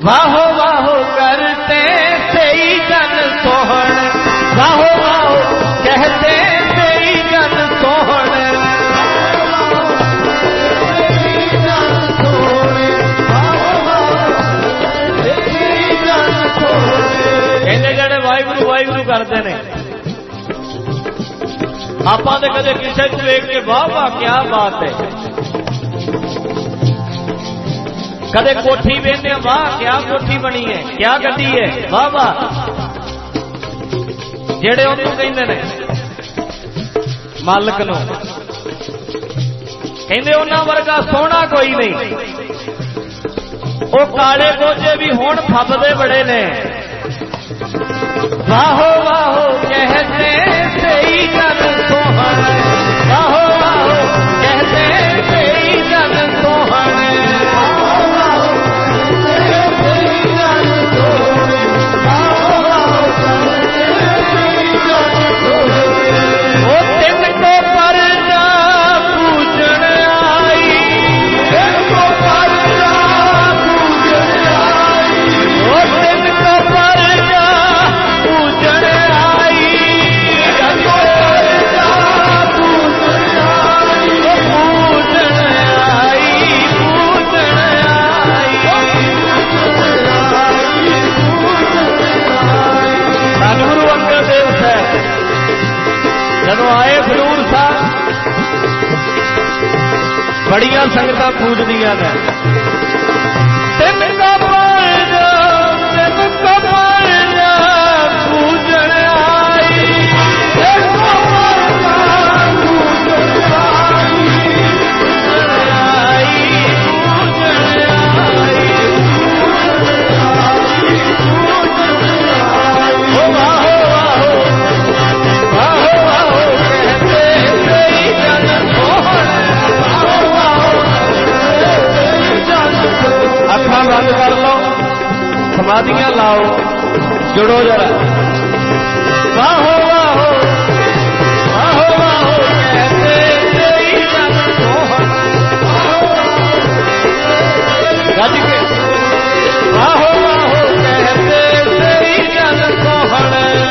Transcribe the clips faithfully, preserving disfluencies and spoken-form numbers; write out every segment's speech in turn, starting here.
वाहो वाहो करते सही जन सोहन, वाहो वाहो कहते सही जन सोहन, कहते जड़े वाहिगुरू वाहिगुरू करते ने आप कदे किसी को देख के वाह वाह क्या बात है, कदे कोठी वेखने वाह क्या कोठी बनी है, क्या गड्डी है, वाह वाह। जेड़े उन्होंने कहते ने मालक नूं कहते उन्हां वर्गा सोहना कोई नहीं, वो काले कोचे भी हुण फबदे बड़े ने, वाहो वाहो कहते सही जन सोहन, वाहो वाहो कहते सही जन सोहन, वो तिन को परजा पूजन आई, तिन को परजा पूजन आई, वो तिन को परजा पूजन आई, तिन को परजा पूजन आई, पूजन आई, पूजन आई। सतगुरु अंगद देव साहब जदों आए खडूर साहब बड़िया संगतां पूजदियां ने, तिन का परजा तिन का परजा पूजन आई, तिन का परजा पूजन आई, पूजन आई, पूजन आई। ओ वाहो वाहो वाहो वाहो कहते सही जन सोहन, वाहो वाहो सही जन सोहन। अखां बंद कर लो, समाधियां लाओ, जुड़ो जरा। वाहो वाहो वाहो वाहो कहते सही जन सोहन, गज के वाहो वाहो कहते सही जन सोहन,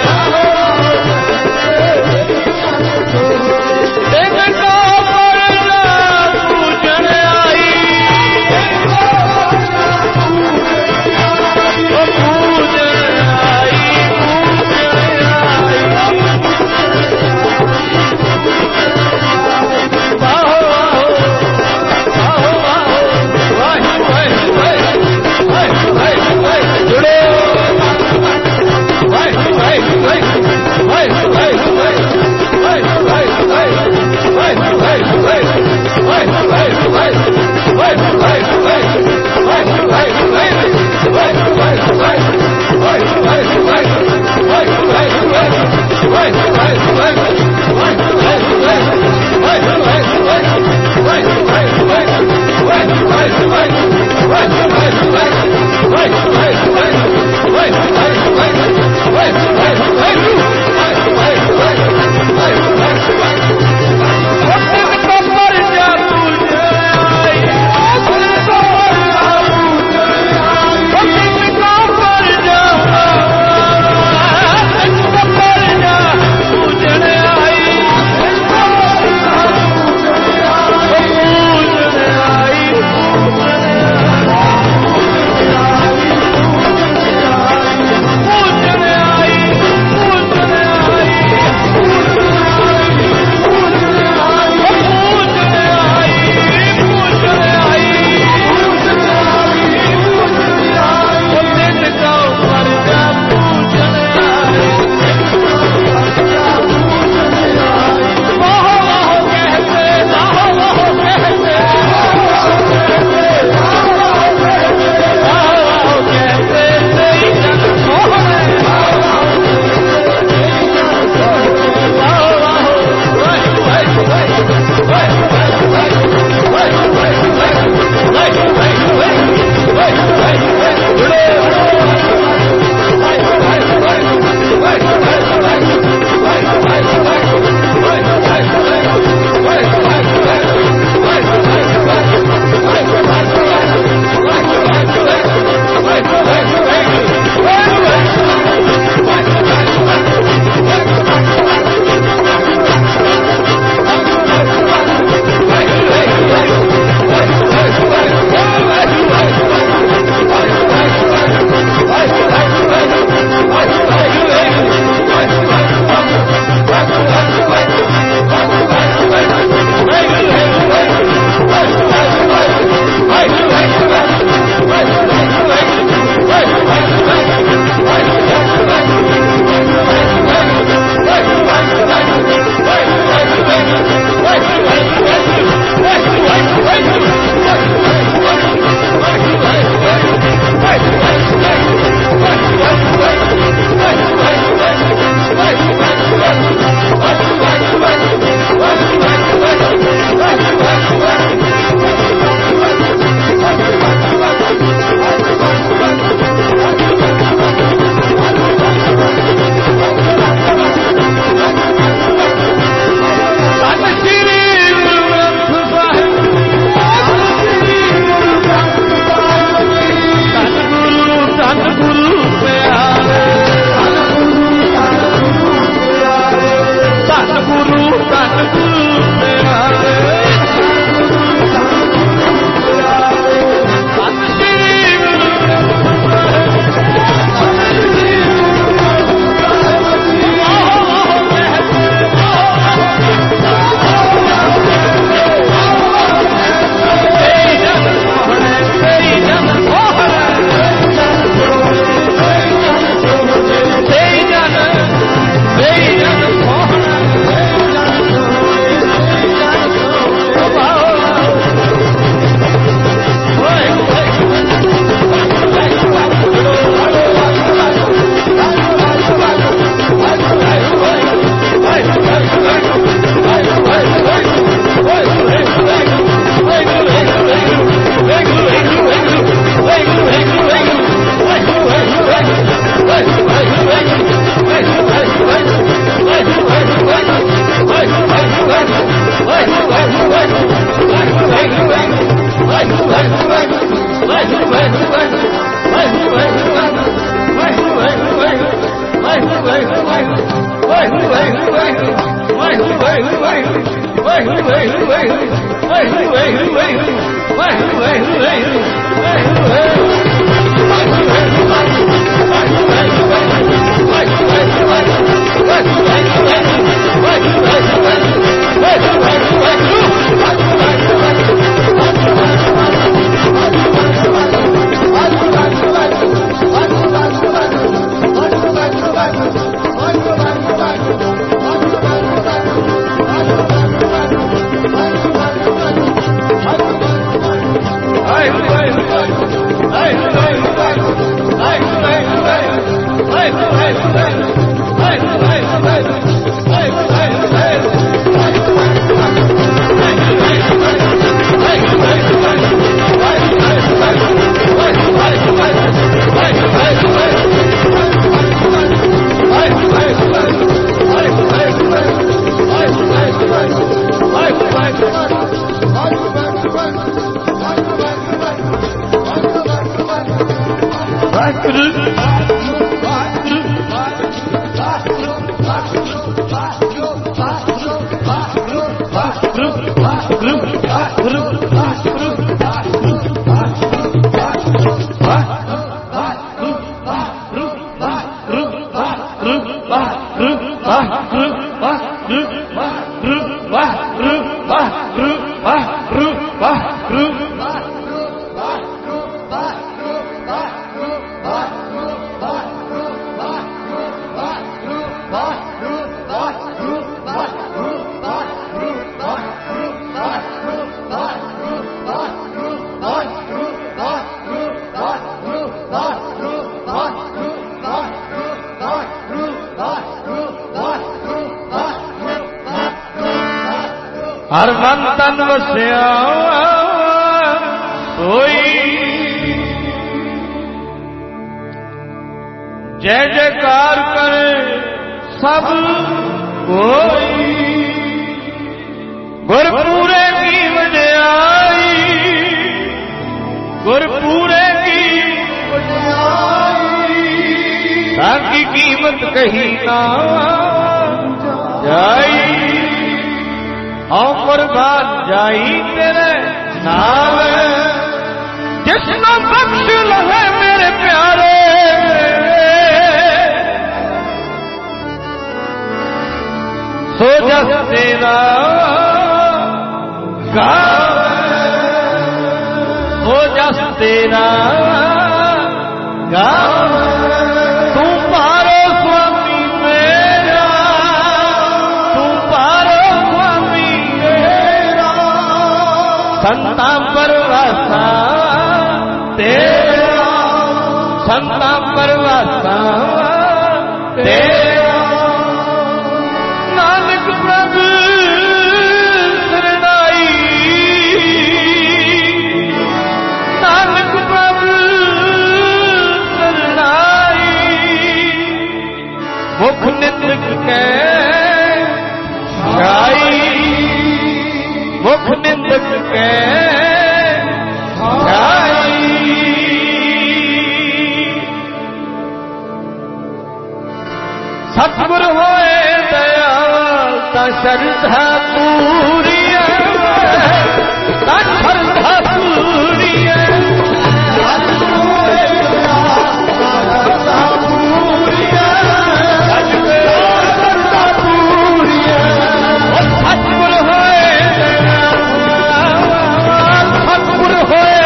तिन को परजा पूजन आई, ओ पूजन आई, पूजन आई, हर मन तन वसिया सोई जय जयकार करे सब कोई गुरपूरे की वड्याई गुरपूरे की वड्याई ताकि कीमत कहीं ना जाई औ कुर्बान जाई तेरे नाम जिसने बख्श लहे मेरे प्यारे सो जस तेरा गावे सो जस तेरा गावे तू पारो स्वामी मेरा तू पारो स्वामी मेरा संता परवासा तेरा संता परवासा तेरा नानक प्रभु शरणाई नानक प्रभु शरणाई मुख निंदक के छाई मुख निंदक के छाई सतगुर होए दयाल ता श्रद्धा पूरी ता श्रद्धा पूरी सतगुर होए दयाल ता श्रद्धा पूरी सतगुर होए सतगुर होए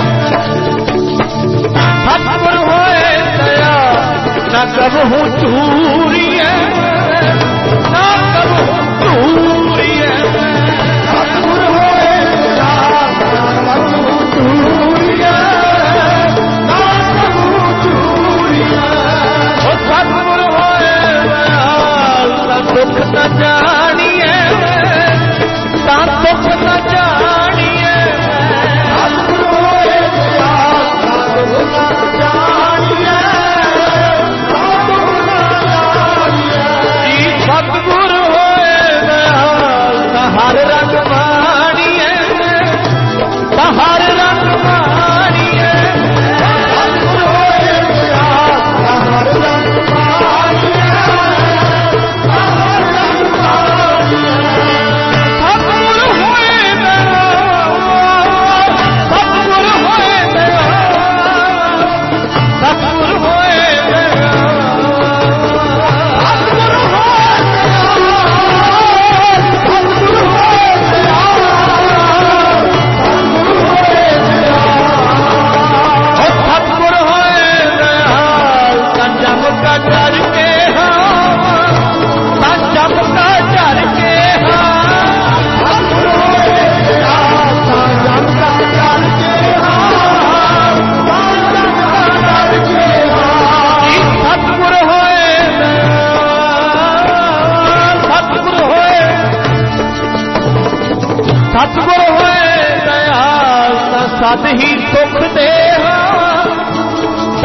सतगुर होए दयाल न कबहू चूरी ना कबहू चूरी सतगुर होए दयाल चूरी ना कबहू चूरी सतगुर होए दयाल ता दुख न जानिए ता दुख न जानिए सतगुर होए दयाल ता दुख न जानिए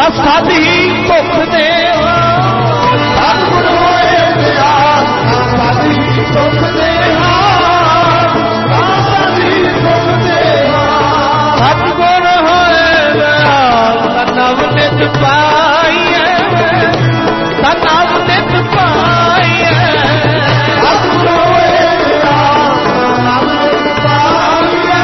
ਸਾਡੀ ਭੁੱਖ ਦੇਵਾ ਸਤਿਗੁਰ ਹੋਏ ਦਿਆਲ ਸਾਡੀ ਭੁੱਖ ਦੇਵਾ ਸਾਡੀ ਭੁੱਖ ਦੇਵਾ ਸਤਿਗੁਰ ਹੋਏ ਦਿਆਲ ਨਵ ਨਿਤ ਪਾਈਏ ਨਵ ਨਿਤ ਪਾਈਏ ਸਤਿਗੁਰ ਹੋਏ ਦਿਆਲ ਨਵ ਨਿਤ ਪਾਈਏ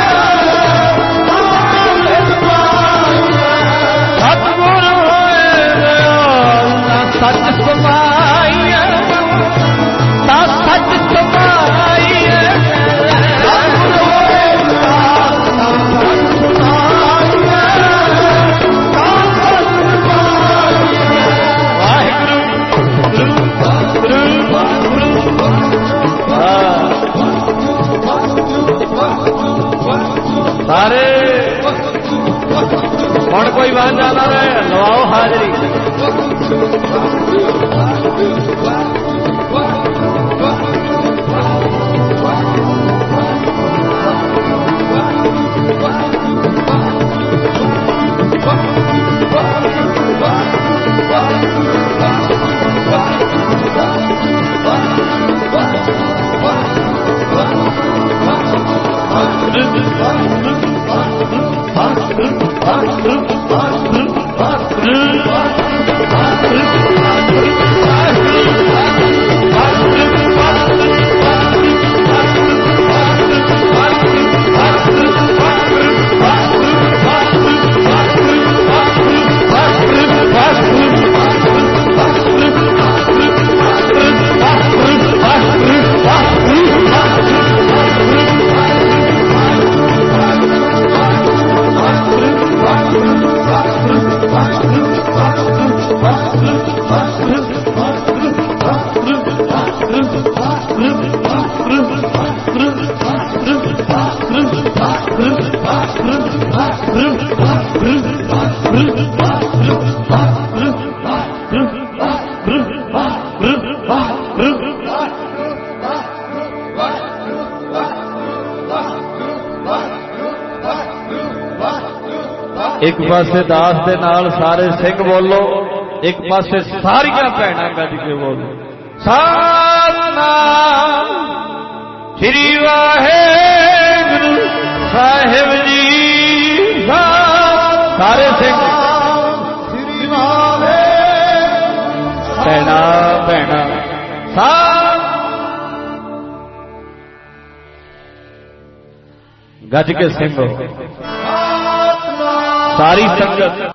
ਸਤਿਗੁਰ ਹੋਏ ਦਿਆਲ ਸੱਚ ਸਮਾਈਏ ਤਾਂ ਸੱਚ ਸਮਾਈਏ ਸਤਿਗੁਰ ਹੋਏ ਦਿਆਲ ਤਾਂ ਸੱਚ ਸਮਾਈਏ ਤਾਂ ਸੱਚ ਸਮਾਈਏ ਵਾਹਿਗੁਰੂ ਗੁਰੂ ਗੁਰੂ ਸਾਰੇ ਹੁਣ ਕੋਈ ਵਾਂਝਾ ਨਾ ਰਹੇ ਲਵਾਓ ਹਾਜ਼ਰੀ ਇੱਕ ਪਾਸੇ ਦਾਸ ਦੇ ਨਾਲ ਸਾਰੇ ਸਿੰਘ ਬੋਲੋ ਇੱਕ ਪਾਸੇ ਸਾਰੀਆਂ ਭੈਣਾਂ ਗੱਜ ਕੇ ਬੋਲੋ ਸਤਿਨਾਮ ਸ੍ਰੀ ਵਾਹਿਗੁਰੂ ਸਾਹਿਬ ਜੀ ਸਾਰੇ ਸਿੰਘ ਸ੍ਰੀ ਵਾਹਿਗੁਰੂ ਭੈਣਾਂ ਭੈਣਾਂ ਗੱਜ ਕੇ ਸਿੰਘੋ ਸਾਰੀ ਸੰਗਤ